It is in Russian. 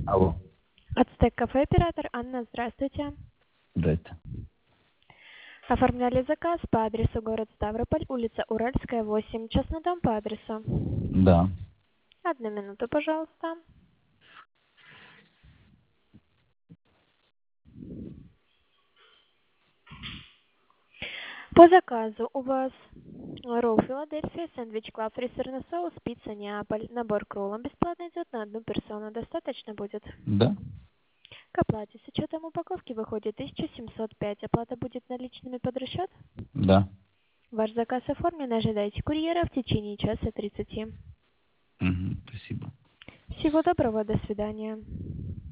Алло. Ацтек кафе, оператор Анна, здравствуйте. Здрасте. Оформляли заказ по адресу город Ставрополь, улица Уральская, 8, частный дом по адресу. Да. 1 минуту, пожалуйста. По заказу у вас ролл Филадельфия, сэндвич клафри, сырный соус, пицца Неаполь. Набор к роллам бесплатно идет на 1 персону. Достаточно будет? Да? К оплате с учетом упаковки выходит 1705. Оплата будет наличными под расчет? Да. Ваш заказ оформлен. Ожидайте курьера в течение часа 30. Угу, спасибо. Всего доброго, до свидания.